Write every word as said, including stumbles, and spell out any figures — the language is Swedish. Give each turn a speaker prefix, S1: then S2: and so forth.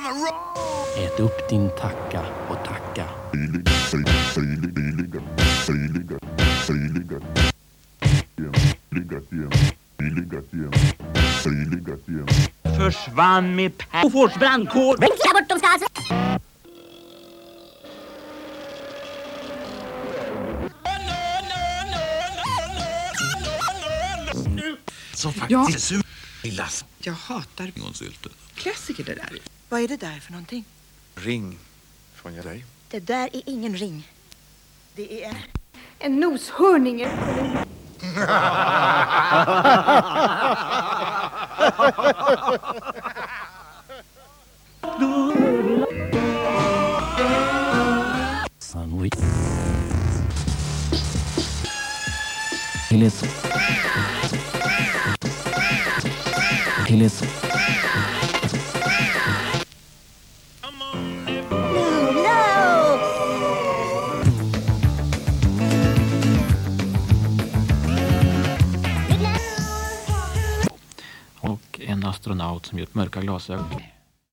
S1: Ät upp din tacka och tacka.
S2: Försvann med Påfors brandkår.
S3: Växla bort dem ska alltså.
S4: Som faktiskt är ja.
S5: Jag hatar klassiker det där.
S6: Vad är det där för någonting?
S4: Ring från dig.
S6: Det där är ingen ring. Det är en...
S3: En noshörning.
S1: Sandwich. Hillis. Hillis. Och en astronaut som gjort mörka glasögon.